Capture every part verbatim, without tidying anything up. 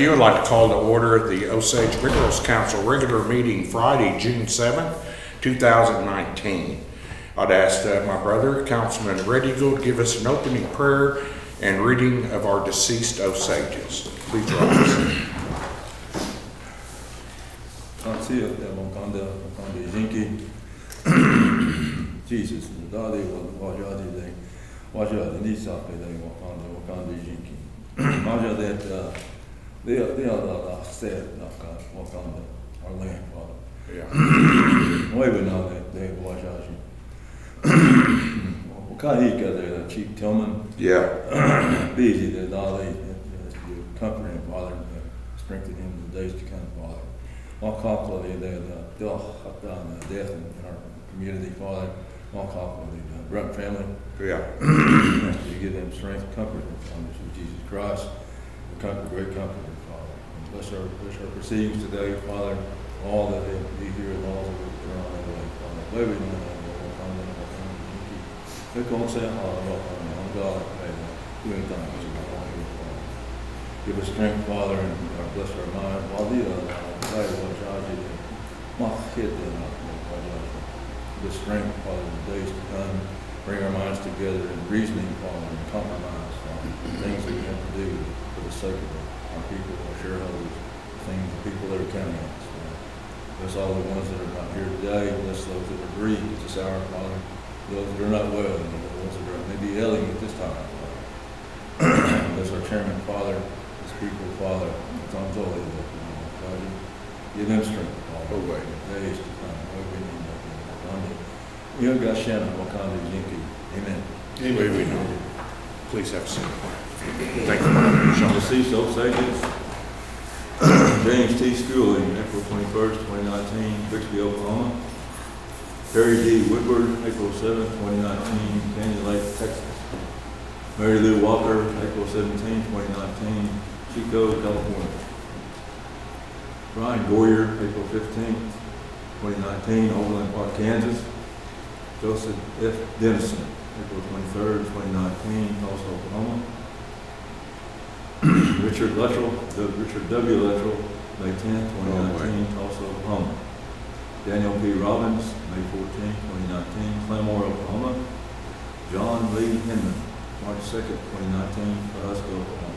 you. I'd like to call to order the Osage Minerals Council regular meeting Friday, June seventh, two thousand nineteen. I'd ask uh, my brother, Councilman Red Eagle, to give us an opening prayer and reading of our deceased Osages. Please rise. Tansia, Wakanda, Wakanda Jinki, Jesus, Dali, Wajadi, they, Wajadi, Nisa, they, Wakanda, Wakanda Jinki. Maja that, they are, they are the said, Wakanda, our land, Father. Yeah. We would know that they Wajadi. Wakahika, the Chief Tillman. Yeah. Busy, the Dali, you comfort him, Father, strengthen him in the days to come, Father. All conflict, the death in our community, Father. All conflict, the Brunt family. Yeah. You give them strength, comfort, and through Jesus Christ, the comfort, great comfort, Father. And bless our, bless our proceedings today, Father. All that they be here and all that are on their way, Father. Where we know that we'll come in, we'll come in. We can't say, oh, God, you ain't done it. Give us strength, Father, and bless our mind. While the the strength, Father, in the days to come, bring our minds together in reasoning, Father, and compromise, Father, things that we have to do for the sake of our people, our shareholders, things, the people that are counting on us, Father. Bless all the ones that are not here today. Bless those that are bereaved at this hour, Father. Those that are not well, and the ones that are maybe ailing at this time, Father. Bless our chairman, Father. People, Father, Tom Zoli, God, give them strength, Father. Oh, wait. Days to come. You got Shannon, Wakanda, Yinki. Amen. Amen. We know. Please have a seat. Thank you. Sean deceased Osages. James T. Schooling, April twenty-first, twenty nineteen, Bixby, Oklahoma. Perry D. Woodward, April seventh, twenty nineteen, Canyon Lake, Texas. Mary Lou Walker, April seventeenth, twenty nineteen, Chico, California. Brian Goyer, April fifteenth, twenty nineteen, Overland Park, Kansas. Joseph F. Dennison, April twenty-third, twenty nineteen, Tulsa, Oklahoma. Richard Luttrell, Richard W. Luttrell, May tenth, twenty nineteen, Tulsa, Oklahoma. Daniel P. Robbins, May fourteenth, twenty nineteen, Claremore, Oklahoma. John Lee Hinman, March second, twenty nineteen, Pawhuska, Oklahoma.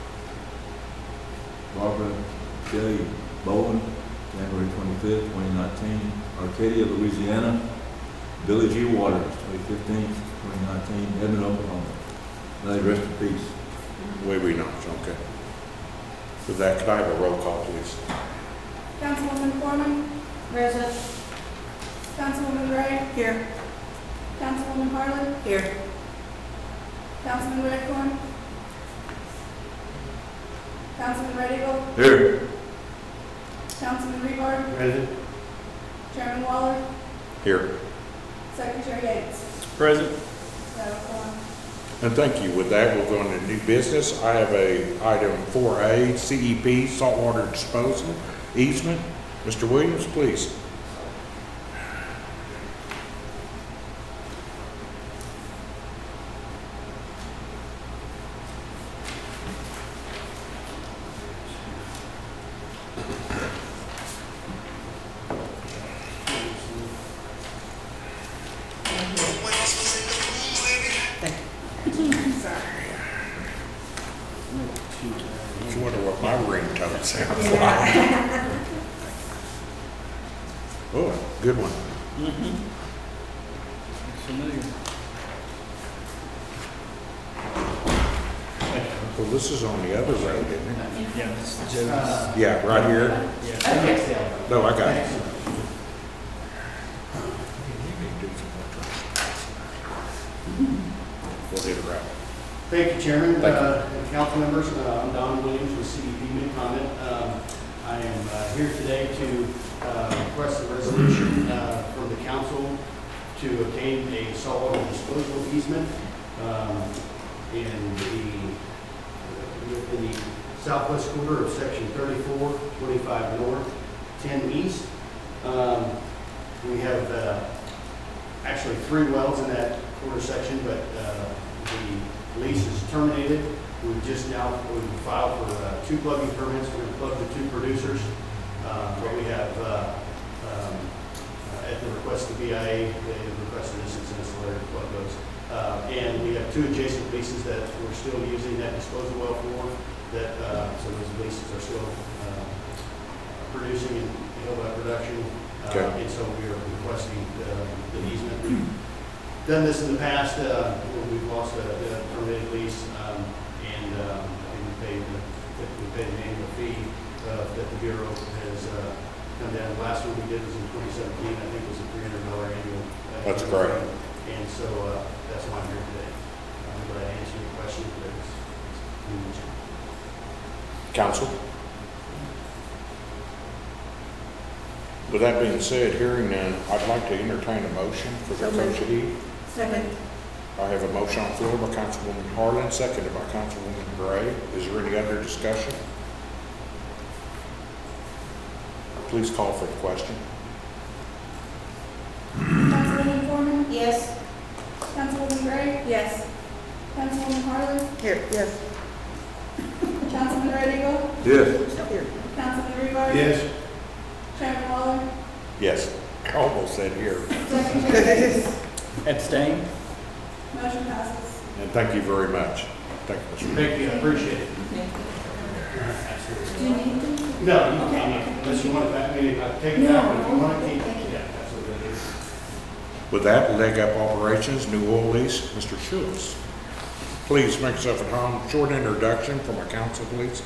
Barbara J. Bowen, January twenty-fifth, twenty nineteen, Arcadia, Louisiana. Billy G. Waters, May fifteenth, twenty nineteen, Edmond, Oklahoma. May they rest in peace. Way we know. Okay. With that, could I have a roll call, please? Councilwoman Foreman. Present. Councilwoman Gray. Here. Councilwoman Harlan. Here. Councilman Redcorn. Councilman Red Eagle. Here. Councilman Rebar. Present. Chairman Waller. Here. Secretary Yates. Present. Seven four. And thank you. With that, we'll go into new business. I have a item four A, C E P, saltwater disposal easement. Mister Williams, please. I wonder what my ringtone sounds like. Oh, good one. Mm-hmm. Familiar. Well, this is on the other road, isn't it? Yeah, it's Joe's. Yeah, right here. Yeah. No, I got it. We'll hit it right. Thank you, Chairman. Thank you. Uh, and council members. Uh, I'm Don Williams with C E P Mid-Comment. Um, I am uh, here today to uh, request a resolution uh, from the council to obtain a saltwater disposal easement um, in the in the southwest quarter of section thirty-four, twenty-five north, ten east. Um, we have uh, actually three wells in that quarter section, but uh, the lease is terminated We just now, we filed for uh, two plugging permits. We're going to plug the two producers. Uh, But we have, uh, um, uh, at the request of the B I A, they requested this and sent us a letter to plug those. Uh, And we have two adjacent leases that we're still using that disposal well for, that, uh, so those leases are still uh, producing and held by production. Uh, Okay. And so we are requesting uh, the easement. We've done this in the past, uh, when we've lost a a permitted lease, um, and um, and we paid, the- we paid an annual fee uh, that the Bureau has uh, come down. The last one we did was in twenty seventeen, I think it was a three hundred dollar annual. uh, That's annual great. fee. And so uh, that's why I'm here today. I'm glad to answer your questions, but it's, it's Council? With that being said, hearing none, I'd like to entertain a motion for the So moved. Coach Eve. Second. I have a motion on the floor by Councilwoman Harlan, seconded by Councilwoman Gray. Is there any other discussion? Please call for the question. Councilwoman Foreman, Yes. Councilwoman Gray, Yes. Councilwoman Harlan, Here, yes. Councilman Red Eagle, Yes. Still here. Councilman Rebar. Yes. Chairman Waller, Yes, I almost said here. Secretary Gates. Abstain? Motion passes. And thank you very much. Thank you, Mister Mayor. Thank you, I appreciate it. Do you need them? No, you can't, unless you want it back, maybe I take it out, but if you want it, keep it. Yeah, absolutely. With that, leg up operations, new oil lease, Mister Schultz. Please make yourself at home. Short introduction from our council, please.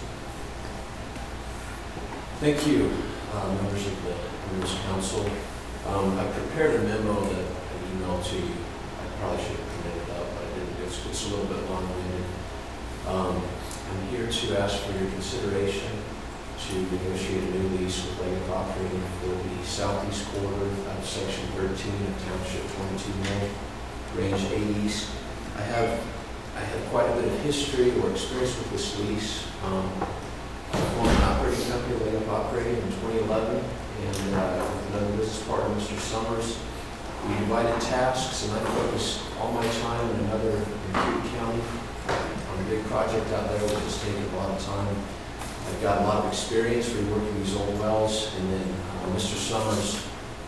Thank you, uh, members of the members of council. Um, I prepared a memo that I emailed to you. I probably should have printed it up, but I didn't. It's, it's a little bit long-winded. Um, I'm here to ask for your consideration to negotiate a new lease with Lake Operating for the southeast quarter of section thirteen of township twenty-two North, range eight east. I have, I have quite a bit of history or experience with this lease. Um, I formed an operating company, Lake Operating, in twenty eleven, and uh, with another business partner, Mister Summers, we divided tasks, and I focused all my time in another in Creek County on a big project out there, which has taken a lot of time. I've got a lot of experience reworking these old wells, and then uh, Mister Summers,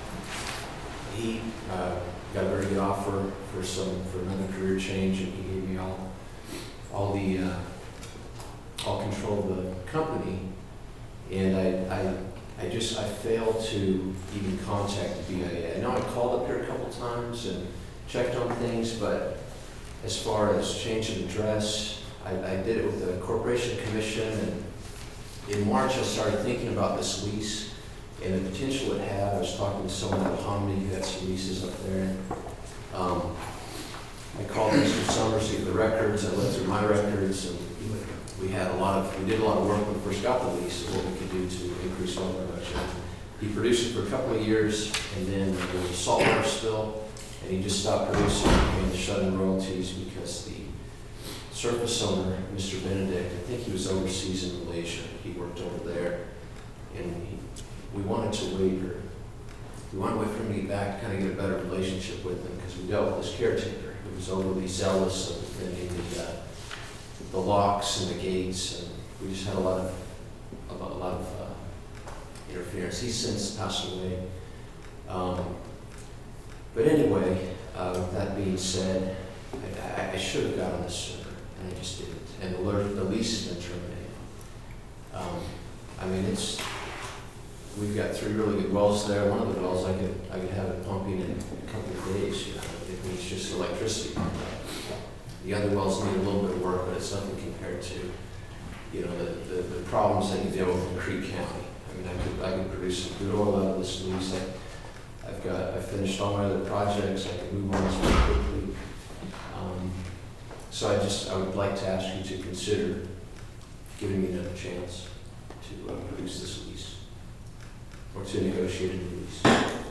he uh, got a very good offer for some for another career change, and he gave me all all the uh, all control of the company, and I, I I just I failed to even contact the B I A. I know I called up here a couple times and checked on things, but as far as change of address, I, I did it with the Corporation Commission, and in March I started thinking about this lease and the potential it had. I was talking to someone at Hominy who had some leases up there. And, um, I called Mister Summers to get the records. I looked through my records, and we had a lot of, we did a lot of work when we first got the lease of what we could do to increase oil production. He produced it for a couple of years, and then there was a saltwater spill, and he just stopped producing and the shut-in royalties because the surface owner, Mister Benedict, I think he was overseas in Malaysia. He worked over there, and he, we wanted to wait, or we wanted to wait for him to get back to kind of get a better relationship with him, because we dealt with this caretaker who was overly zealous of defending the, uh, the locks and the gates, and we just had a lot of a lot, a lot of uh, interference. He's since passed away. Um, but anyway, uh, with that being said, I, I, I should have gotten this sooner, and I just didn't. And the, alert, the lease has been terminated. Um, I mean, it's we've got three really good wells there. One of the wells I could I could have it pumping in a couple of days. You know, it needs just electricity. The other wells need a little bit of work, but it's nothing compared to, you know, the, the, the problems that you deal with in Creek County. I mean, I could, I could produce some good oil out of this lease. I, I've got, I've finished all my other projects. I can move on this very quickly. Um, so I just, I would like to ask you to consider giving me another chance to uh, produce this lease, or to negotiate a new lease.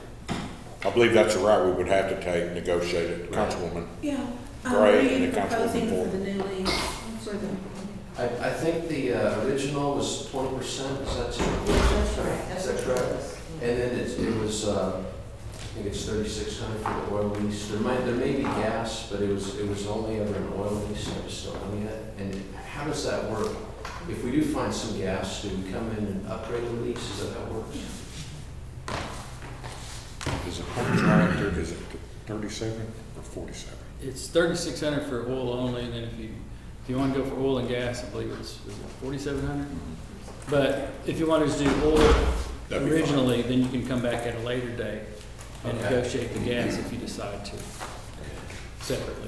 I believe that's the route we would have to take, negotiate it. Right. Councilwoman. Yeah. Um, Great, What are and you the council proposing before. for the new lease? For the, I, I think the uh, original was twenty percent, is that too? that's right. Is that correct? And then it, it was, uh, I think it's thirty-six hundred for the oil lease. There might, there may be gas, but it was, it was only ever an oil lease, I just don't know yet. And how does that work? If we do find some gas, do we come in and upgrade the lease? Is that how it works? Is it contracted, is it thirty-seven or forty-seven? It's thirty-six hundred for oil only, and then if you, if you want to go for oil and gas, I believe it's, is it forty-seven hundred? But if you want to just do oil That'd be fine. originally, then you can come back at a later date and Okay. negotiate the gas if you decide to, separately.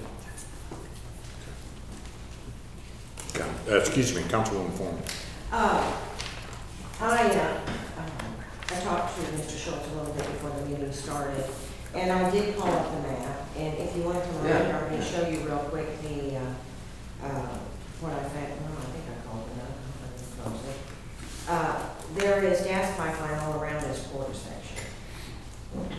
Okay. Uh, excuse me, Councilwoman Foreman. Uh, I, uh, um, I talked to Mister Schultz a little bit before the meeting started, and I did call up the map, and if you want to come around, I'm going to show you real quick the, uh, uh, what I found, well, I think I called it up, I didn't close it. Uh, there is gas pipeline all around this quarter section. Oops.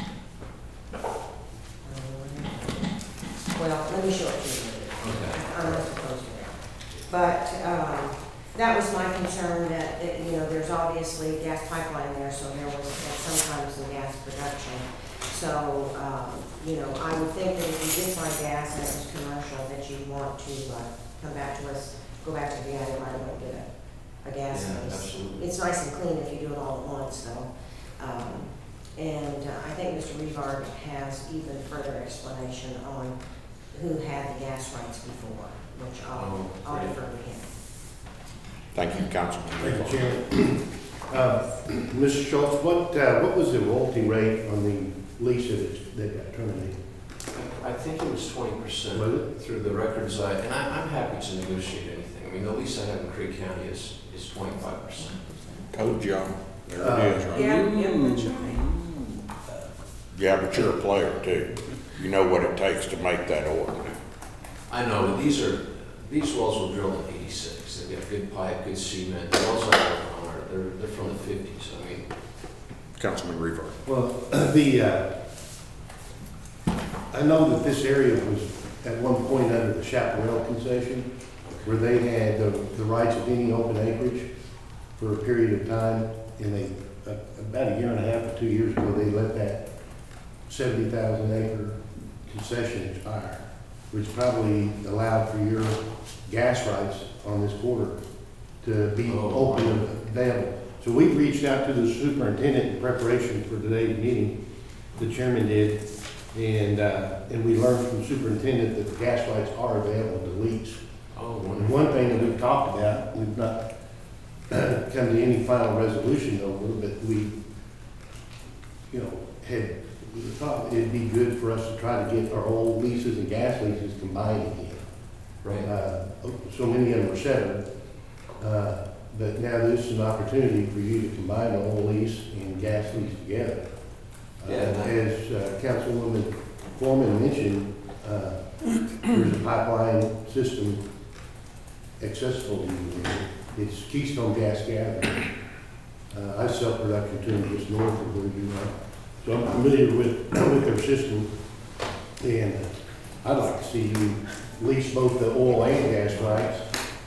Well, let me show it to you. Okay. I'm not supposed to now. But, um, that was my concern, that, that, you know, there's obviously gas pipeline there, so there was uh, sometimes some gas production. So, um, you know, I would think that if you did find gas and it was commercial, that you'd want to, uh, come back to us, go back to the item right away and get a, a gas Yeah, lease. absolutely. It's nice and clean if you do it all at once, though. Um, and uh, I think Mister Revard has even further explanation on who had the gas rights before, which I'll, Oh, I'll great. defer to him. Thank you, Councilman. Thank you, Chairman. Uh, Mister Schultz, what, uh, what was the royalty rate on the lease that it- that got terminated? I think it was twenty percent. Was it? Through the records, I, and I, I'm happy to negotiate anything. I mean, the lease I have in Creek County is, is twenty-five percent. Told y'all. There Uh, it is, right? Yeah, yeah, that's right. Yeah, but you're a player too. You know what it takes to make that order. I know, but these are, these wells were drilled in eighty-six. They've got good pipe, good cement. The wells I work on are, they're, they're from the fifties. I mean, Councilman Reaver. Well, the, uh, I know that this area was at one point under the Chaparral concession, where they had the, the rights of any open acreage for a period of time, and they, uh, about a year and a half or two years ago, they let that seventy thousand acre concession expire, which probably allowed for your gas rights on this quarter to be Oh, open wow. and available. So we reached out to the superintendent in preparation for today's meeting, the chairman did, and, uh, and we learned from the superintendent that the gas rights are available to lease. oh, And wonderful. one thing that we've talked about, we've not come to any final resolution over, but we, you know, had, we thought it'd be good for us to try to get our old leases and gas leases combined again. Right. Uh, So many of them are severed, uh, but now this is an opportunity for you to combine the old lease and gas lease together. Uh, Yeah, that- As uh, Councilwoman Foreman mentioned, uh, there's a pipeline system accessible to you. It's Keystone Gas Gathering. Uh, I sell production to them just north of where you are. So I'm familiar with, with their system. And I'd like to see you lease both the oil and gas rights.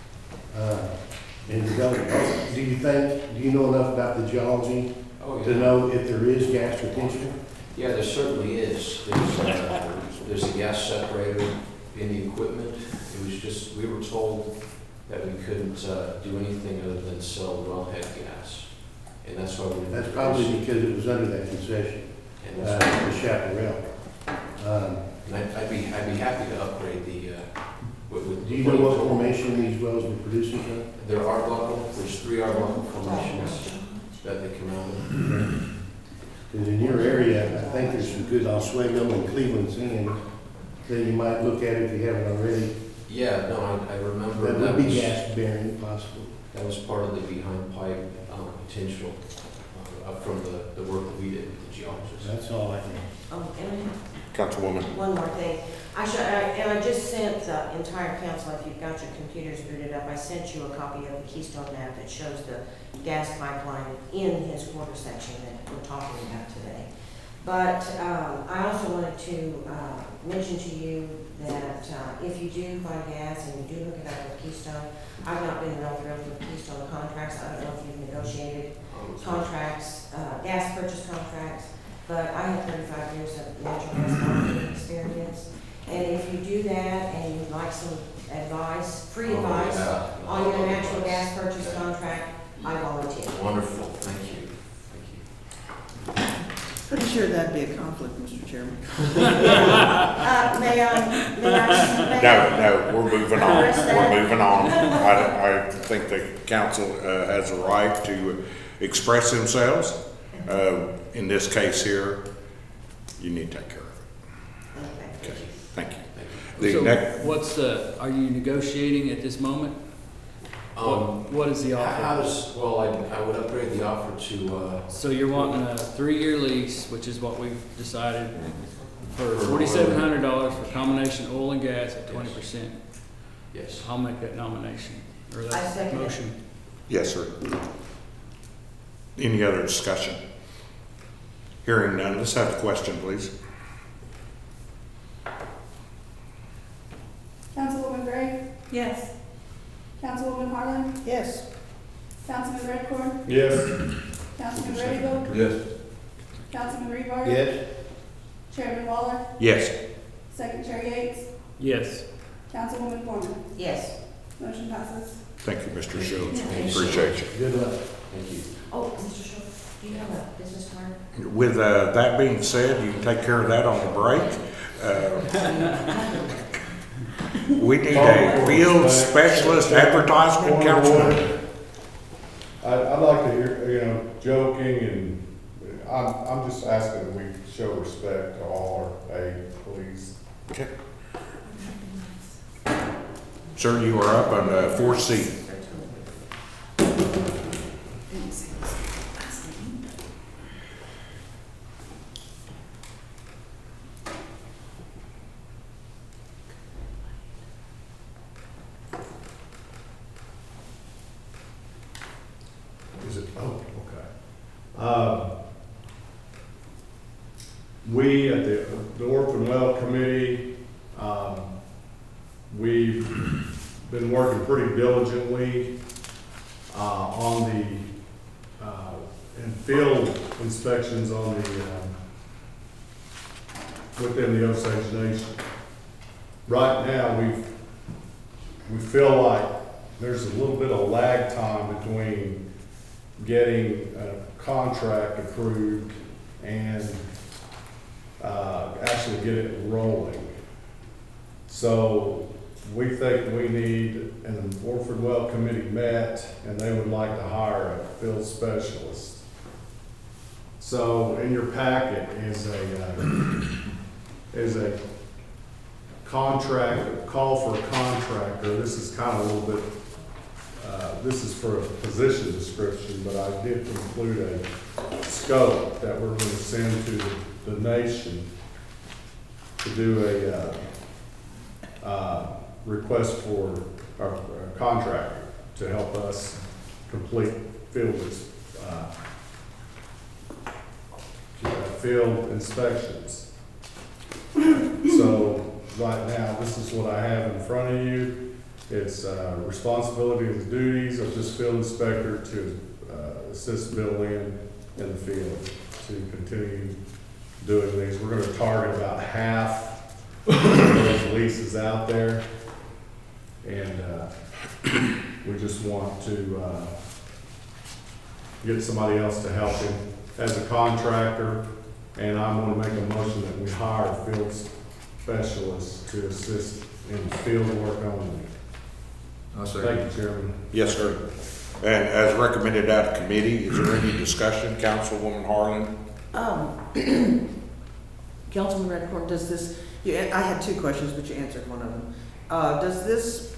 uh, And develop. Do you think, do you know enough about the geology Oh, to yeah. know if there is gas retention? Yeah, there certainly is. There's, uh, there's a gas separator in the equipment. It was just, we were told that we couldn't, uh, do anything other than sell wellhead gas. And that's why we. That's probably because it was under that concession, And uh, that's, the Chaparral. Um, and I'd, I'd be, I'd be happy to upgrade the, uh, with, with. Do you know what formation these wells were producing from? There are Arbuckle, there's three Arbuckle formations that they come out with. Because in your area, I think there's some good Oswego and Cleveland sand that you might look at if you haven't already. Yeah, no, I, I remember That that would be was, gas bearing possible. that was part of the behind pipe, um, potential, uh, up from the, the work that we did with the geologists. That's all I can. Oh, and Councilwoman. one more thing. I should, I- and I just sent the entire council, if you've got your computers booted up, I sent you a copy of the Keystone map that shows the gas pipeline in his quarter section that we're talking about today. But um, I also wanted to uh, mention to you that uh, if you do buy gas and you do hook it up with Keystone, I've not been real thrilled with Keystone contracts. I don't know if you've negotiated Um, contracts, uh, gas purchase contracts. but I have thirty-five years of natural gas marketing experience. And if you do that and you'd like some advice, free Oh, advice yeah. on your natural gas purchase contract, I volunteer. Wonderful, thank you, thank you. Pretty sure that'd be a conflict, Mister Chairman. Uh, may I, may I? may I- No, no, we're moving on, we're moving on. I, I think the council uh, has a right to express themselves. Uh, In this case here, you need to take care of it. Okay. Okay, thank you. Thank The So next, what's the, are you negotiating at this moment? you. Um, What, what is the how offer? does, well, I, I would upgrade the offer to, uh, So you're wanting a three-year lease, which is what we've decided, for For forty-seven hundred dollars for combination oil and gas at twenty percent. yes. I'll make that nomination, or I that second it. motion. yes, sir. Any other discussion? Hearing none, let's have the question, please. Councilwoman Gray, Yes. Councilwoman Harlan, Yes. Councilman Redcorn, Yes. Councilman Red Eagle, Yes. Councilman Rebar. Yes. Chairman Waller, Yes, Secretary Yates, Yes. Councilwoman Foreman. Yes. Motion passes. thank you, Mister Shields. Thank you. Appreciate you. Good luck. Thank you. Oh, Mister Schultz, do you have a business card? With uh, that being said, you can take care of that on the break. Uh, We need a field specialist advertisement, Councilman. I, I'd like to hear, you know, joking and, I'm, I'm just asking that we show respect to all our aid, please. Okay. Sir, you are up on uh, four C. Is it, oh, okay. Um, we at the, the Orphan Well Committee, um, we've been working pretty diligently, uh, on the, uh, and field inspections on the, um, within the Osage Nation. Right now, we've, we feel like there's a little bit of lag time between getting a contract approved and uh, actually get it rolling. So we think we need, and the Orford Well Committee met, and they would like to hire a field specialist. So in your packet is a, uh, is a contract, a call for a contractor. This is kind of a little bit Uh, this is for a position description, but I did include a scope that we're going to send to the, the nation to do a uh, uh, request for our, our contractor to help us complete field, uh, field inspections. So right now, this is what I have in front of you. It's uh, responsibility and duties of this field inspector to uh, assist Bill Lynn in the field to continue doing these. We're going to target about half of those leases out there. And uh, we just want to uh, get somebody else to help him as a contractor. And I'm going to make a motion that we hire a field specialist to assist in field work only. Thank you, Chairman. Yes, sir. And as recommended out of committee, is there any discussion, Councilwoman Harlan? Um, Councilman Redcorn, does this, you, I had two questions, but you answered one of them. Uh, does this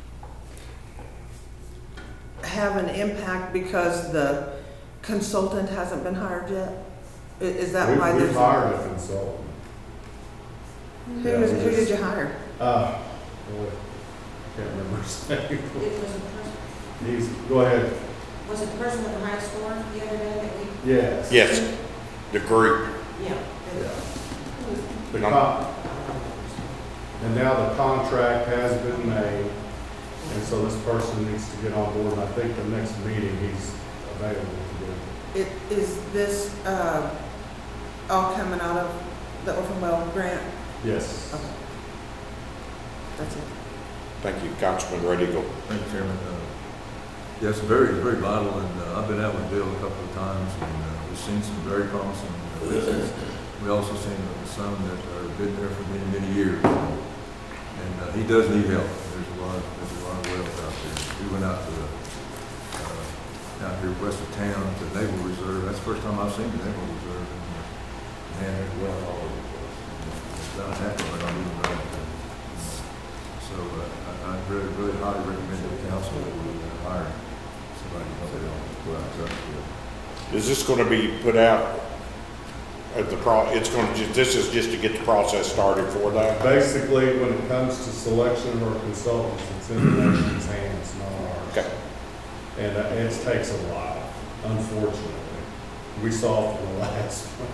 have an impact because the consultant hasn't been hired yet? I- Is that We- why We've there's? hired a consultant. Who Yeah, is, we who did just- you hire? Uh, boy, can't remember his name. It was a person, He's, go ahead. was it the person with the high score the other day that we, Yes. Yes, the group. yeah. Yeah. The con, and now the contract has been made, and so this person needs to get on board, and I think the next meeting he's available to do. It, is this, uh, all coming out of the Orphan Well grant? Yes. Okay. That's it. Thank you, Councilman Red Eagle. Thank you, Chairman. Uh, Yes, very, very vital, and uh, I've been out with Bill a couple of times, and uh, we've seen some very promising uh, business. We also seen uh, some that are been there for many, many years. And uh, he does need help. There's a lot, there's a lot of wells out there. We went out to the, uh, out here west of town to Naval Reserve. That's the first time I've seen the Naval Reserve. And, uh, man, there's wells all over the place. It's about half of it on either road. So uh, I, I really, really highly recommend to the council that we uh, hire somebody to help it on, go out there. Is this gonna be put out at the pro, it's gonna, ju- this is just to get the process started for that? Basically, when it comes to selection of our consultants, it's in the nation's hands, not ours. Okay. And uh, it takes a while, unfortunately. We saw it for the last one.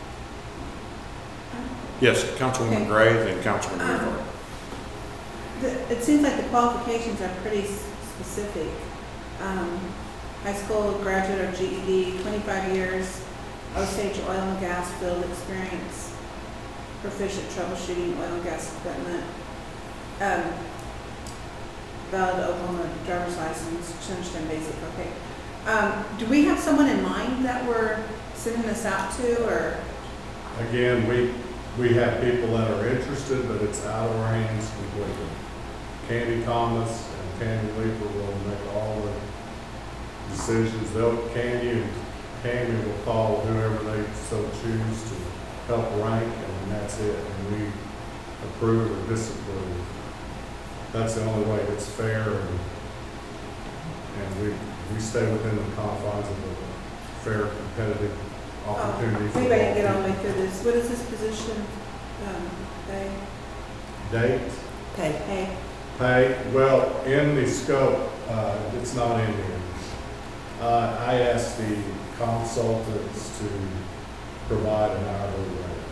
Yes, Councilwoman Gray, then Councilman Rivera. The- It seems like the qualifications are pretty s- specific. Um, High school graduate or G E D, twenty-five years, Osage oil and gas field experience, proficient troubleshooting oil and gas equipment, um, valid Oklahoma driver's license, just understand basic, okay. Um, Do we have someone in mind that we're sending this out to, or? Again, we, we have people that are interested, but it's out of our hands completely. Candy Thomas and Tammy Leeper will make all the decisions. They'll, Candy and Tammy will call whoever they so choose to help rank, and that's it. And we approve or disapprove. That's the only way it's fair, and, and we, we stay within the confines of a fair, competitive opportunity. for Anybody all can get all the way people. through this. What is this position? Um, They, Date? Pay. hey, Pay, well, in the scope, uh, it's not in here. Uh, I asked the consultants to provide an hourly rate.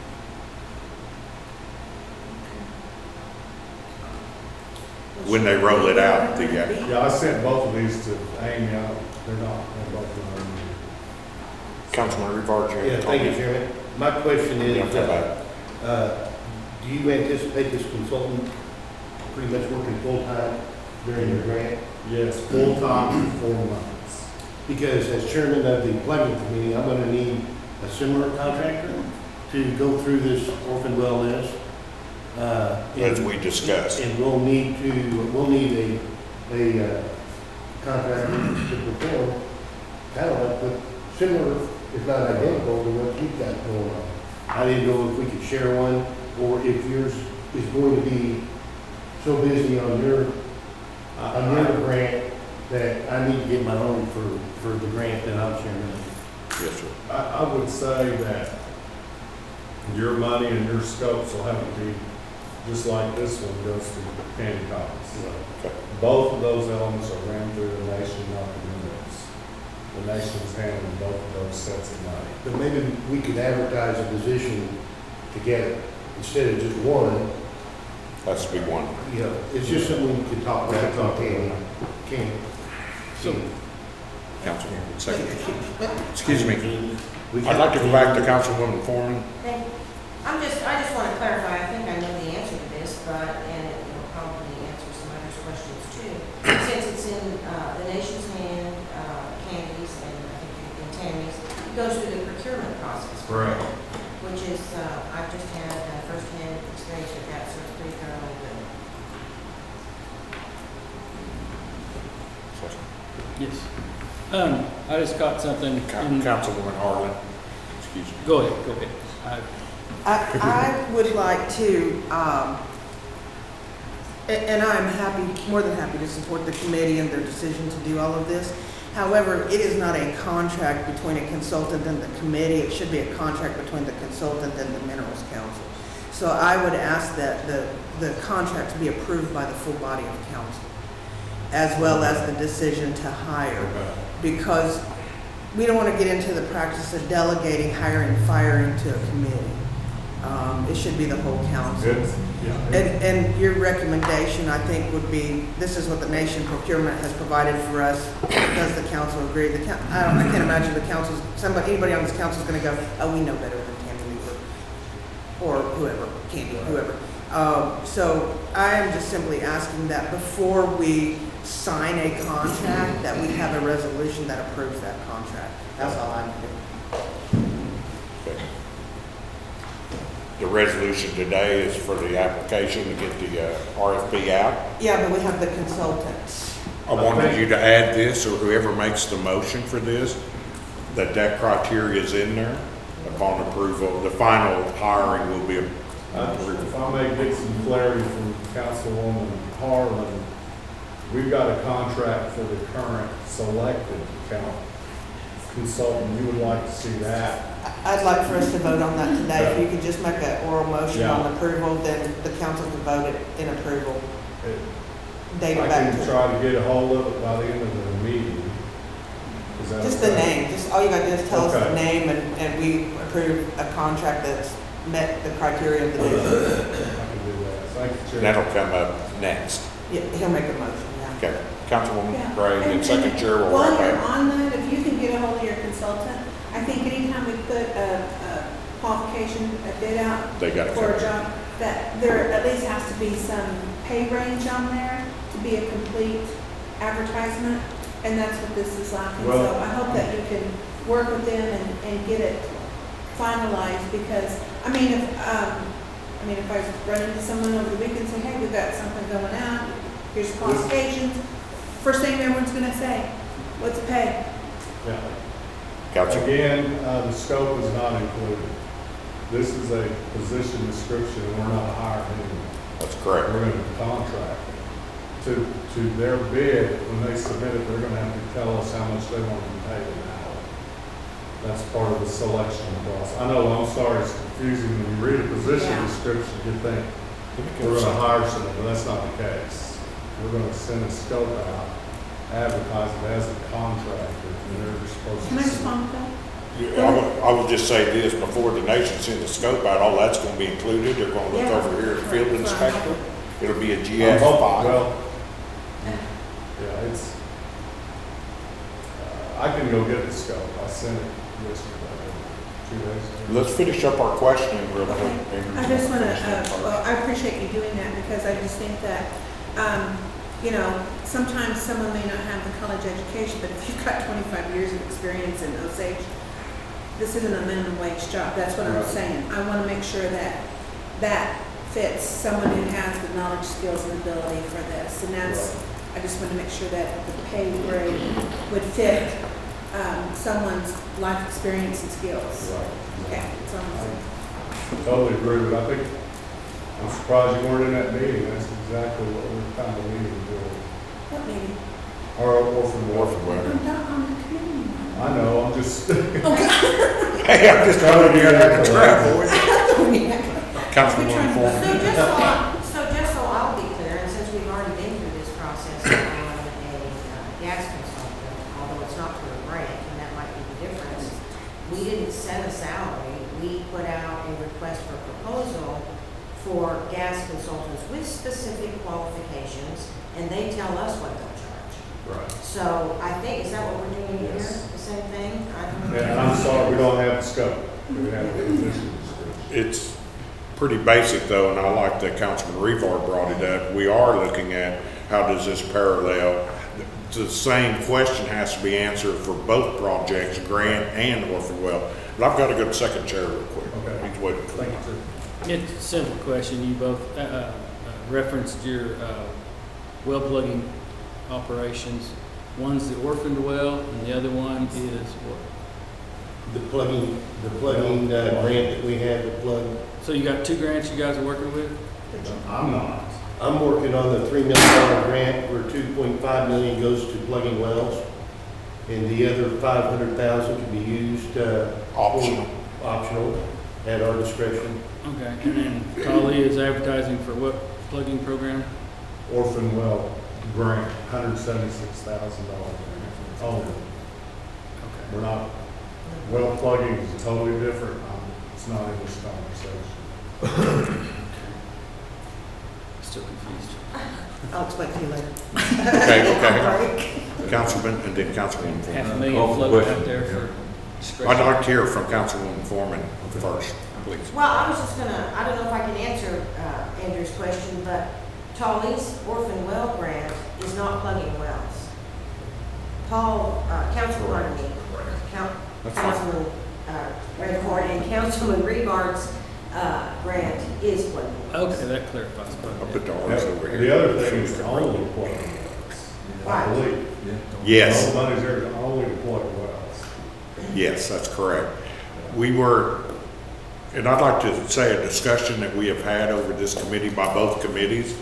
When they roll it out, the, uh, Yeah, I sent both of these to Amy, I don't, they're not, they're both in there. Councilman Rivera, you have Yeah, a thank you, comment? Chairman. My question is, Yeah, go uh, back. uh, do you anticipate this consultant pretty much working full-time during the grant? Yes, full-time for four months. Because as chairman of the employment committee, I'm gonna need a similar contractor to go through this orphan well list. Uh, As and- we discussed. And we'll need to, we'll need a, a uh, contractor to perform, kind of like, with similar, if not identical, to what you've got going on. I didn't know if we could share one, or if yours is going to be so busy on your, on your grant that I need to get my own for, for the grant that I'm sharing. Yes, sir. I, I would say that your money and your scopes will have to be, just like this one goes to Candy Thomas. Okay. Both of those elements are ran through the nation, not the minutes. The nation's handling both of those sets of money. But maybe we could advertise a position together, instead of just one, Has to be one. you know, it's just something we could talk about, talk to, can. So, Councilman, second. Excuse me. We I'd like to go back to Councilwoman Foreman. And I'm just, I just want to clarify, I think I know the answer to this, but, and it will probably answer some others' questions too. Since it's in, uh, the nation's hand, uh, Candy's and I think in Tammy's, it goes through the procurement process. Correct. Which is, uh, I've just had uh, firsthand experience with that, so it's pretty thoroughly good. Yes. Um, I just caught something. in- Councilwoman Harlan. Excuse me. Go ahead, go ahead. I- I, I would like to, um, a- and I'm happy, more than happy to support the committee and their decision to do all of this. However, it is not a contract between a consultant and the committee. It should be a contract between the consultant and the Minerals Council. So I would ask that the, the contract be approved by the full body of council, as well as the decision to hire. Because we don't want to get into the practice of delegating, hiring, firing to a committee. Um, it should be the whole council. Good, yeah. And, and your recommendation, I think, would be, this is what the nation procurement has provided for us. Does the council agree? The coun I don't, I can't imagine the council's, somebody, anybody on this council is gonna go, oh, we know better than Tammy or whoever, Candy, whoever. Um, so I am just simply asking that before we sign a contract, that we have a resolution that approves that contract. That's all I'm doing. Okay. The resolution today is for the application to get the uh, R F P out. Yeah, but we have the consultants. I wanted you to add this, or whoever makes the motion for this, that that criteria is in there upon approval. The final hiring will be Uh, approved. If I may get some clarity from Councilwoman Harlan, we've got a contract for the current selected count consultant. You would like to see that? I- I'd like for us to vote on that today. If you could just make an oral motion Yeah. on approval, then the council can vote it in approval. It- Date I it back can to, try to get a hold of it by the end of the meeting. Is that just the okay? name, just all you gotta do is tell us the Okay. name and, and we approve a contract that's met the criteria of the bid. I can do that. Thank you, Chair. That'll come up next. Yeah, he'll make a motion, yeah. Okay, Councilwoman Yeah. Gray, and And- second chair will While wrap you're up. on that, if you can get a hold of your consultant, I think anytime we put a, a qualification, a bid out They got to for a come. job, that there at least has to be some pay range on there to be a complete advertisement, and that's what this is lacking. So Well- I hope that you can work with them and, and get it finalized, because, I mean, if, um, I mean, if I run into someone over the weekend and say, hey, we've got something going out, here's qualifications, first thing everyone's gonna say, what's the pay? Yeah. Council, Again, uh, the scope is not included. This is a position description, and we're not hiring anyone. that's correct. We're going to contract. To, to their bid, when they submit it, they're going to have to tell us how much they want to be paid an hour. That's part of the selection process. I know, I'm sorry, it's confusing. When you read a position Yeah. description, you think we're going to hire someone, but that's not the case. We're going to send a scope out, advertise it as a contractor, and they're supposed to. Can I submit. respond to that? I will, I will just say this, before the nation sends the scope out, all that's gonna be included. They're gonna look Yeah. over here at field Right. inspector. It'll be a G I'm S hoping- five. Well, yeah, it's, uh, I can go get the scope. I sent it yesterday, two days ago. Let's finish up our questioning real quick. I just want to, uh, well, I appreciate you doing that, because I just think that, um, you know, sometimes someone may not have the college education, but if you've got twenty-five years of experience in Osage, this isn't a minimum wage job. That's what I'm Right. saying. I want to make sure that that fits someone who has the knowledge, skills, and ability for this. And that's, I just want to make sure that the pay grade would fit, um, someone's life experience and skills. Right. Okay, that's all I'm saying. Totally agree with, I think, I'm surprised you weren't in that meeting. That's exactly what we're kind of leaning toward. What meeting? Our orphan Orphan welfare. welfare. I'm not on the committee. I know, I'm just. Hey, I'm just trying to get out of trouble. We Councilwoman trying- So Foreman. just so, I- so just so I'll be clear, and since we've already been through this process on a uh, gas consultant, although it's not through a grant, and that might be the difference, we didn't set a salary, we put out a request for proposal for gas consultants with specific qualifications, and they tell us what they'll charge. Right. So I think, is that what we're doing here? Yes. The same thing? I don't know. Yeah, and I'm sorry, we don't have the scope. We have the position description. It's pretty basic though, and I like that Councilman Revar brought it up. We are looking at how does this parallel, the same question has to be answered for both projects, Grant and Orphan Well. But I've got to go to second chair real quick. Okay. He's waiting for Thank me. you, sir. It's a simple question. You both uh, uh, referenced your uh, well plugging operations. One's the orphaned well, and the other one is what? The plugging, the plugging uh, grant that we have to plug, So you got two grants you guys are working with? I'm not. I'm working on the three million dollar grant where two point five million goes to plugging wells. And the other five hundred thousand can be used, uh, Optional. optional at our discretion. Okay. And then Talia is advertising for what plugging program? Orphan well grant, one hundred seventy-six thousand dollars. Oh, Okay. we're not, well plugging is totally different. Um, It's not in this conversation. Still confused. I'll explain to you later. Okay, okay. Councilman, and then Councilwoman Half a Foreman. million floating out there for I'd discretion. like to hear from Councilwoman Foreman first. please. Well, I was just gonna, I don't know if I can answer uh, Andrew's question, but Talley's Orphan Well grant is not plugging wells. Paul, uh, Councilman, pardon me, Count- That's fine. Councilman uh, Redcorn and Councilman Rebar's uh, grant is plugging wells. Okay, that clarifies quite a I'll bit. put the arms over here. The other thing is only plug wells, I Right. believe. Yeah. Yes. All the money's there to only to plug wells. Yes, that's correct. We were, and I'd like to say a discussion that we have had over this committee by both committees.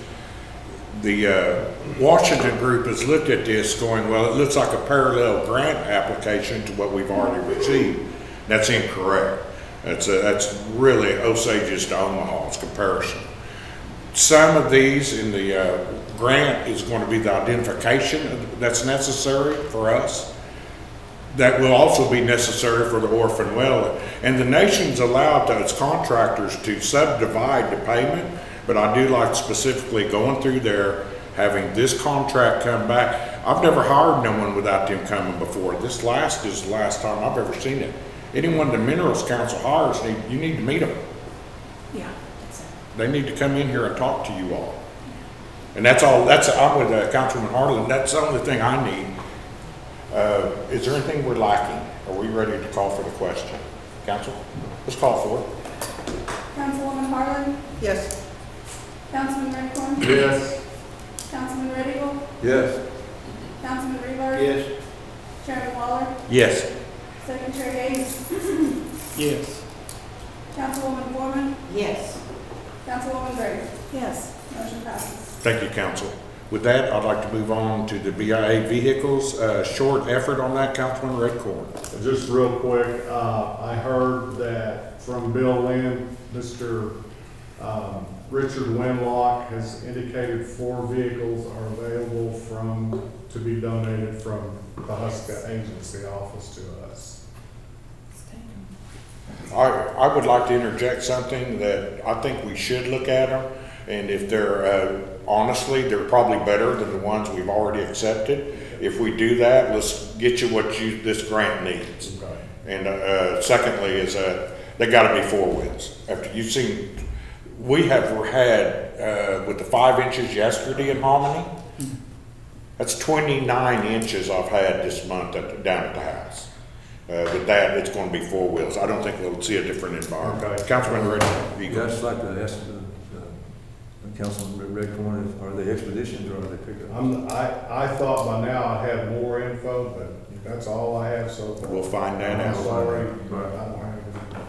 The uh, Washington group has looked at this going, well, it looks like a parallel grant application to what we've already received. That's incorrect. That's, a, that's really Osage's to Omaha's comparison. Some of these in the uh, grant is going to be the identification that's necessary for us. That will also be necessary for the orphan well. And the nation's allowed to, its contractors to subdivide the payment, but I do like specifically going through there, having this contract come back. I've never hired no one without them coming before. This last is the last time I've ever seen it. Anyone the Minerals Council hires, need- you need to meet them. Yeah, that's it. They need to come in here and talk to you all. And that's all, that's, I'm with uh, Councilman Harlan, that's the only thing I need. Uh, is there anything we're lacking? Are we ready to call for the question? Council, let's call for it. Councilwoman Harlan, Yes. Councilman Redcorn, Yes. Councilman Red Eagle, Yes. Councilman Rebar, Yes. Chairman Waller, Yes. Secretary Hayes, Yes. Councilwoman Foreman, Yes. Councilwoman Gray. Yes. Motion passes. Thank you, Council. With that, I'd like to move on to the B I A vehicles. Uh, short effort on that, Councilman Redcorn. Just real quick, uh, I heard that from Bill Lynn, Mister um, Richard Winlock has indicated four vehicles are available from, to be donated from the Huska Agency office to us. I, I would like to interject something that I think we should look at them. And if they're, uh, honestly, they're probably better than the ones we've already accepted. If we do that, let's get you what you, this grant needs. Okay. And uh, secondly is uh, they got to be four wheels. After you've seen, we have had uh, with the five inches yesterday in Hominy. That's twenty-nine inches I've had this month at, down at the house. Uh, with that, it's going to be four wheels. I don't think we'll see a different environment. Okay. Councilman Red, You guys like to ask the, the Councilman Redcorn, if- are they expeditions or are they pickups? I'm, I, I thought by now I'd have more info, but that's all I have so far. We'll find that I'm out. sorry, but I don't have it.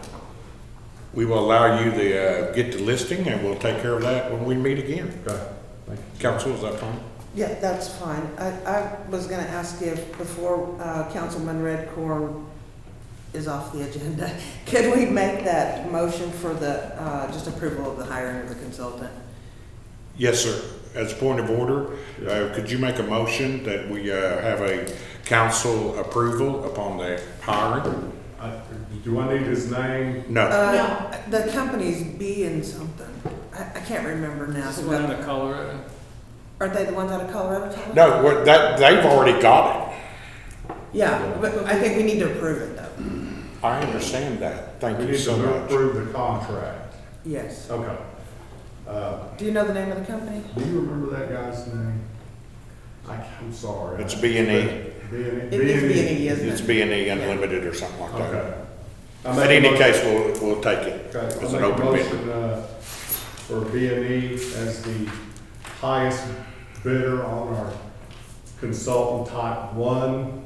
We will allow you to uh, get the listing, and we'll take care of that when we meet again. Okay, thank you. Council, is that fine? Yeah, that's fine. I, I was gonna ask if, before, uh, Councilman Redcorn is off the agenda, could we make that motion for the, uh, just approval of the hiring of the consultant? Yes, sir. As a point of order, uh, could you make a motion that we uh, have a council approval upon the hiring? I, do I need his name? No. Uh, the company's B and something. I, I can't remember now. This is one out of Colorado. Aren't they the ones out of Colorado? Tyler? No, what- that, they've already got it. Yeah, but I think we need to approve it though. I understand that. Thank We you need so to much. approve the contract. Yes. Okay. Uh, Do you know the name of the company? do you remember that guy's name? I, I'm sorry. It's B and E. B and E? It is B and E, isn't it? It's B and E Unlimited or something like that. Okay. I In make a any motion- case, we'll, we'll take it Okay, as I'll an make a open bid. motion, uh, for B and E as the highest bidder on our consultant type one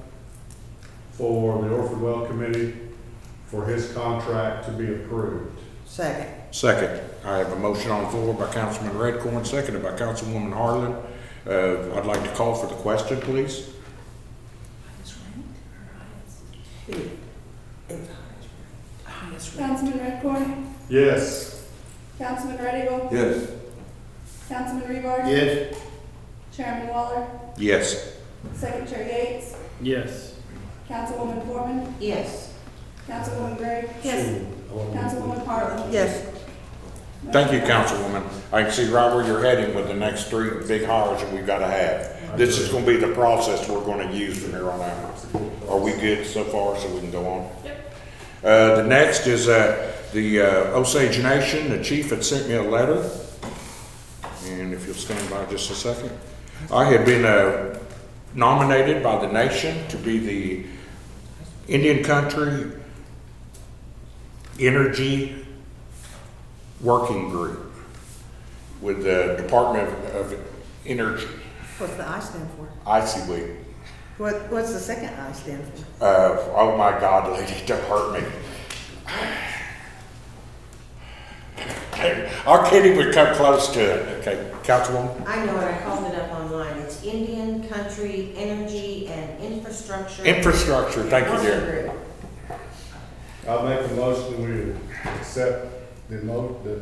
for the Orford Well Committee for his contract to be approved. Second. Second, I have a motion on the floor by Councilman Redcorn, seconded by Councilwoman Harlan. Uh, I'd like to call for the question, please. It was highest. Councilman Redcorn, Yes. Councilman Red Eagle, Yes. Councilman Rebar, Yes. Chairman Waller, Yes. Secretary Yates, Yes. Councilwoman Foreman, Yes. Councilwoman Gray, Yes. Councilwoman Harlan. Yes. Thank you, Councilwoman. I can see right where you're heading with the next three big hires that we've got to have. This is going to be the process we're going to use from here on out. Are we good so far, so we can go on? Yep. Uh, the next is, uh, The uh, Osage Nation, the chief had sent me a letter, and if you'll stand by just a second. I had been uh, nominated by the nation to be the Indian Country Energy Working Group with the Department of Energy, What's the I stand for? I C W I. What, what's the second I stand for? Uh, oh my God, lady, don't hurt me. I can't even come close to it. Okay, Councilwoman? I know it, I called it up online. It's Indian Country Energy and Infrastructure. Infrastructure, thank you, Working dear. Group. I'll make a motion, we accept the mo, the,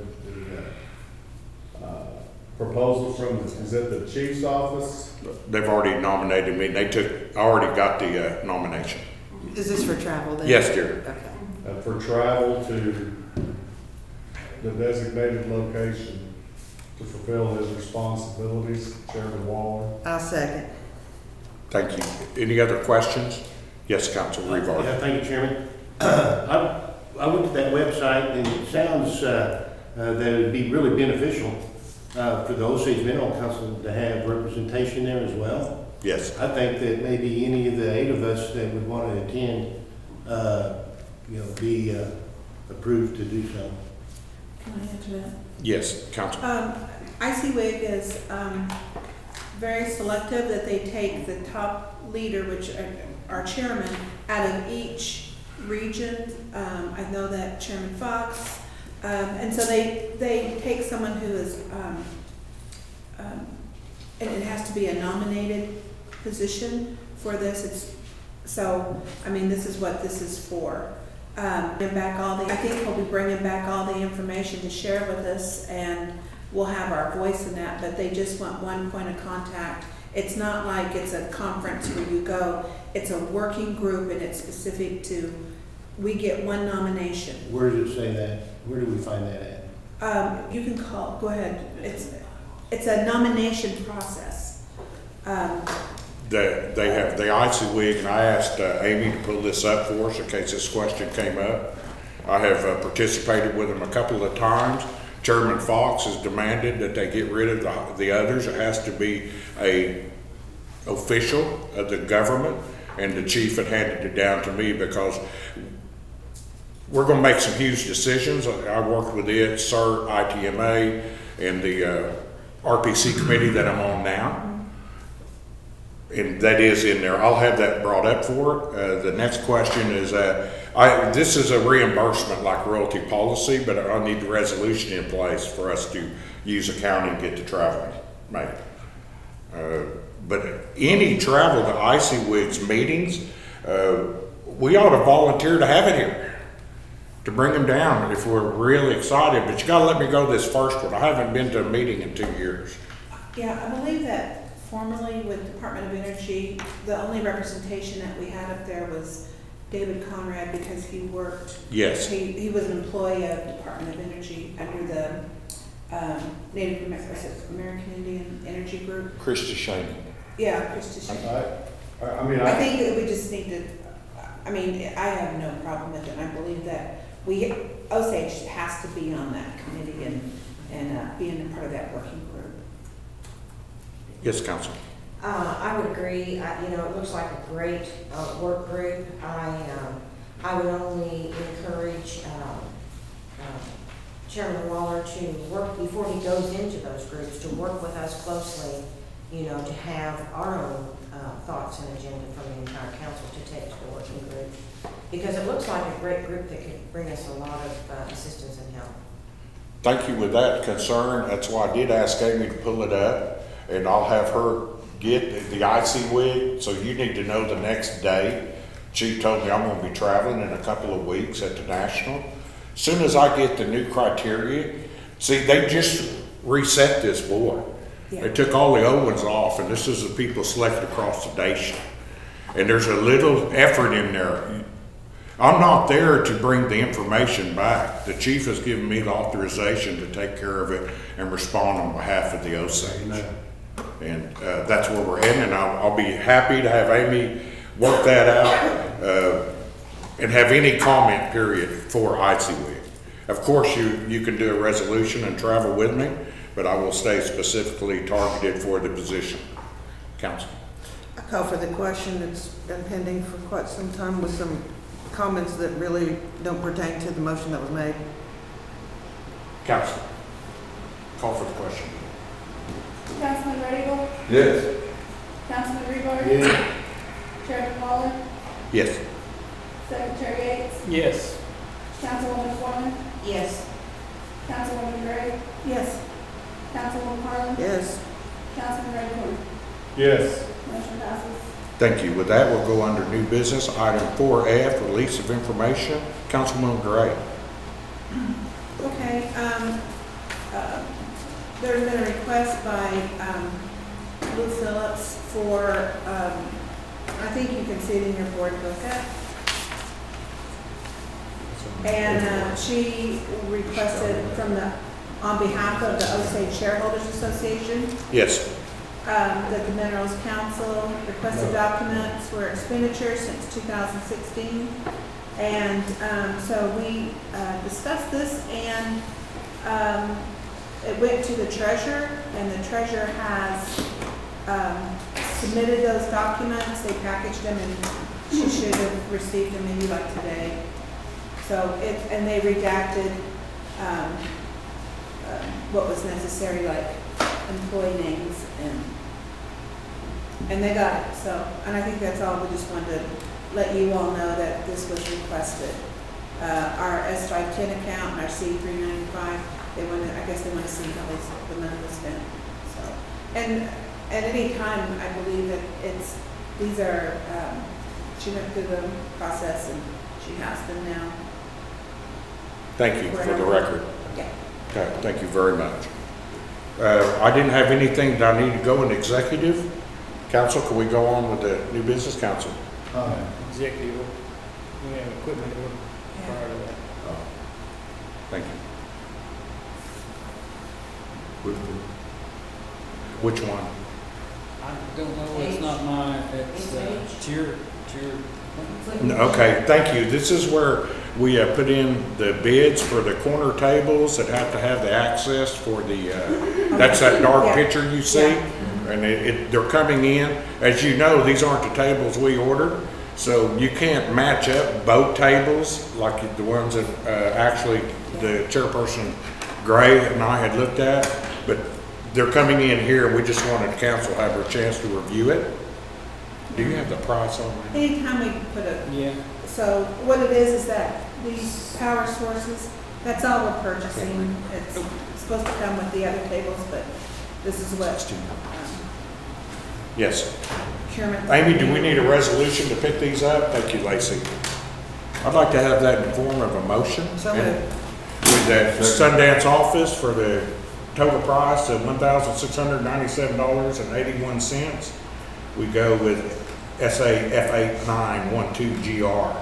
the, uh, proposal from, the- is it the chief's office? They've already nominated me. They took, I already got the uh, nomination. Is this for travel then? Yes, dear. Okay. Uh, for travel to the designated location to fulfill his responsibilities, Chairman Waller. I'll second. Thank you. Any other questions? Yes, Council Rebar. Yeah, thank you, Chairman. I, I looked at that website and it sounds uh, uh, that it would be really beneficial uh, for the Osage Mineral Council to have representation there as well. Yes. I think that maybe any of the eight of us that would want to attend, uh, you know, be uh, approved to do so. Can I answer that? Yes, Council. Um, I C W I G is, um, very selective, that they take the top leader, which are our chairman, out of each region. Um, I know that Chairman Fox, um, and so they, they take someone who is, um, um, and it has to be a nominated position for this. It's, so, I mean, this is what this is for. Um, bring back all the, I think he'll be bringing back all the information to share with us, and we'll have our voice in that, but they just want one point of contact. It's not like it's a conference where you go, it's a working group and it's specific to, we get one nomination. Where does it say that? Where do we find that at? Um, you can call, go ahead, it's, it's a nomination process. Um, They, they have the I C W I G, and I asked uh, Amy to pull this up for us in case this question came up. I have uh, participated with them a couple of times. Chairman Fox has demanded that they get rid of the, the others. It has to be a official of the government, and the chief had handed it down to me because we're going to make some huge decisions. I worked with it, C E R T, I T M A, and the uh, R P C committee that I'm on now. And that is in there. I'll have that brought up for it. Uh, the next question is, uh, I, this is a reimbursement like royalty policy, but I need the resolution in place for us to use accounting and get the travel made. Uh, but any travel to I C W I G's meetings, uh, we ought to volunteer to have it here, to bring them down if we're really excited. But you gotta let me go this first one. I haven't been to a meeting in two years. Yeah, I believe that formerly with Department of Energy, the only representation that we had up there was David Conrad, because he worked. Yes. He, he was an employee of Department of Energy under the um, Native American, American Indian Energy Group. Krista Shaney. Yeah, Krista. I, I I mean, I I, think that we just need to, I mean, I have no problem with it. I believe that we, Osage has to be on that committee and, and uh, being a part of that working group. Yes, Council. Uh, I would agree. I, you know, it looks like a great uh, work group. I, um, I would only encourage um, uh, Chairman Waller to work, before he goes into those groups, to work with us closely, you know, to have our own uh, thoughts and agenda from the entire council to take to the working group. Because it looks like a great group that could bring us a lot of uh, assistance and help. Thank you with that concern. That's why I did ask Amy to pull it up, and I'll have her get the I C W I G. So you need to know the next day. She told me I'm going to be traveling in a couple of weeks at the National. As soon as I get the new criteria, see, they just reset this board. Yeah. They took all the old ones off, and this is the people selected across the nation. And there's a little effort in there. I'm not there to bring the information back. The chief has given me the authorization to take care of it and respond on behalf of the Osage. And uh, that's where we're heading, and I'll, I'll be happy to have Amy work that out uh, and have any comment period for I C W I G. Of course, you, you can do a resolution and travel with me, but I will stay specifically targeted for the position. Council. I call for the question. It's been pending for quite some time with some comments that really don't pertain to the motion that was made. Council. Call for the question. Councilman Red Eagle, Yes. Councilman Rebar, Yes. Chairman Waller, Yes. Secretary Yates, Yes. Councilwoman Foreman, Yes. Councilwoman Gray, Yes. Councilwoman Harlan, Yes. Councilman Redcorn. Yes. Motion passes. Thank you. With that, we'll go under new business. Item four F, release of information. Councilwoman Gray. Okay, um, uh, there's been a request by, um, Lou Phillips for, um, I think you can see it in your board booklet. And, uh, she requested from the, on behalf of the Osage Shareholders Association, Yes. um, that the Minerals Council requested documents for expenditures since two thousand sixteen. And um, so we uh, discussed this, and um, it went to the treasurer, and the treasurer has um, submitted those documents. They packaged them, and she should have received them maybe like today. So it, and they redacted um, uh, what was necessary, like employee names, and and they got it. So, and I think that's all. We just wanted to let you all know that this was requested. Uh, our S five ten account and our C three ninety-five, they want to, I guess they want to see how they, the money was spent. So, and at any time, I believe that it's, these are, um, she went through the process and she has them now. Thank you for the record. Yeah. Okay, thank you very much. Uh, I didn't have anything that I need to go in executive. Council, can we go on with the new business, council? Uh, Executive, we have equipment order prior to that. Oh, thank you. Which one? I don't know, it's not mine, it's, uh, it's your, it's your. No, okay, thank you. This is where we uh, put in the bids for the corner tables that have to have the access for the, uh, that's that dark Yeah. picture you see. Yeah. And it, it, they're coming in. As you know, these aren't the tables we ordered. So you can't match up boat tables like the ones that uh, actually the chairperson Gray and I had looked at. But they're coming in here, and we just wanted the council to have a chance to review it. Do you have the price on that? Anytime we put a, Yeah, so what it is, is that these power sources, that's all we're purchasing. It's supposed to come with the other tables, but this is what um, Yes. procurement. Amy, do we need a resolution to pick these up? Thank you, Lacey. I'd like to have that in form of a motion. So moved. With the Sundance office for the total price of one thousand six hundred ninety-seven dollars and eighty-one cents. We go with S A F eight nine one two G R.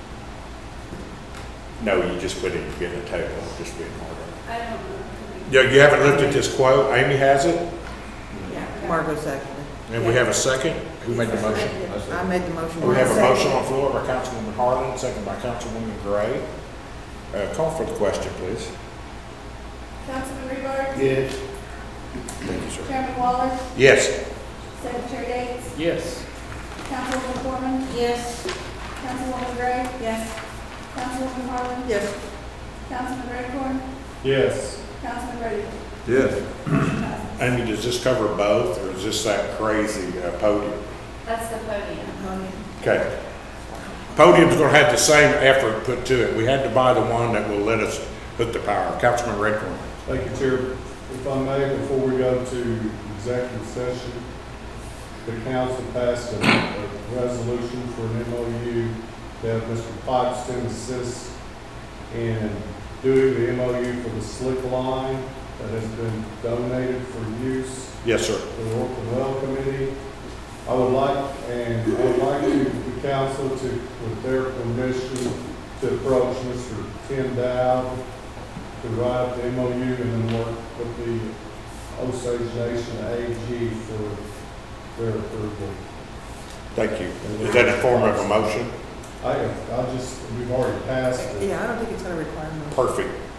No, you just put it, get a table, just being hard. I don't know. Yeah, you haven't looked at this quote? Amy has it? Yeah. Margot seconded. And we have a second? Who made the motion? I made the motion. We have a motion on the floor by Councilwoman Harlan, second by Councilwoman Gray. Uh, call for the question, please. Councilman Rebar, Yes. Thank you, sir. Chairman Waller, Yes. Secretary Yates, yes. Councilwoman Foreman, Yes. Councilwoman Gray, Yes. Councilwoman Harlan, Yes. Councilman Redcorn, yes. Councilman Red Eagle. Yes. Motion passes. Amy, does this cover both, or is this that crazy uh, podium? That's the podium. Podium. Okay. Podium's gonna have the same effort put to it. We had to buy the one that will let us hook the power. Councilman Redcorn. Thank you, Chair. If I may, before we go to executive session, the council passed a, a resolution for an M O U that Mister Pipeston assists in doing the M O U for the slick line that has been donated for use Yes, sir. to the Orphan Well Committee. I would like, and I would like to, the council to, with their permission, to approach Mister Tim Dowd to write up the M O U and then work with the Osage Nation A G for their approval. Thank you. Is that in form of a motion? I, I just, we've already passed it. Yeah, I don't think it's gonna require much. Perfect.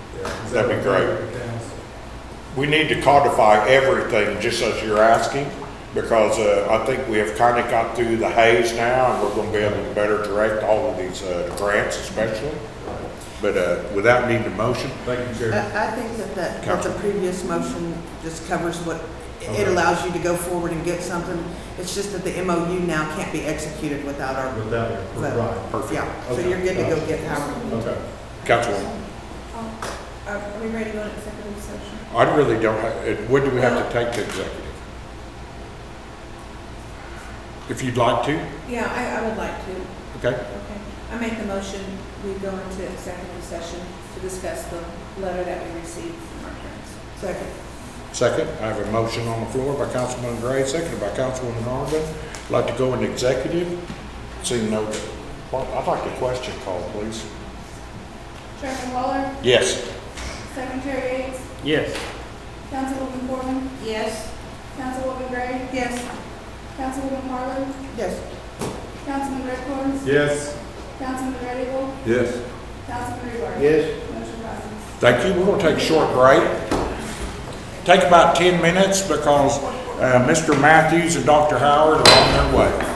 Is That'd that be great. okay with the council? We need to codify everything, just as you're asking, because uh, I think we have kind of got through the haze now, and we're going to be able to better direct all of these uh, grants especially. But uh, without needing a motion, Thank you, Chair. I, I think that, that, that the Council. previous motion just covers what, it Okay. allows you to go forward and get something. It's just that the M O U now can't be executed without our, Without your, But- right, perfect. yeah, so Okay. you're good to go get Howard. okay. Councilwoman, Um, Are are we ready to go into executive session? I really don't have, uh, what do we have to take to executive? If you'd like to, Yeah, I, I would like to. okay? Okay. I make the motion, we go into executive session to discuss the letter that we received from our parents. Second. Second, I have a motion on the floor by Councilman Gray, seconded by Councilwoman Arvin. I'd like to go into executive. Seeing no, well, I'd like a question call, please. Chairman Waller, Yes. Secretary Yates, Yes. Councilwoman Foreman, Yes? Councilwoman Gray, Yes. Councilwoman Harlan, Yes. Councilman Redcorn, Yes. Councilman Red Eagle, Yes. Councilman Rebar. Yes? Motion passes. Thank you. We're going to take a short break. Take about ten minutes because uh, Mister Matthews and Doctor Howard are on their way.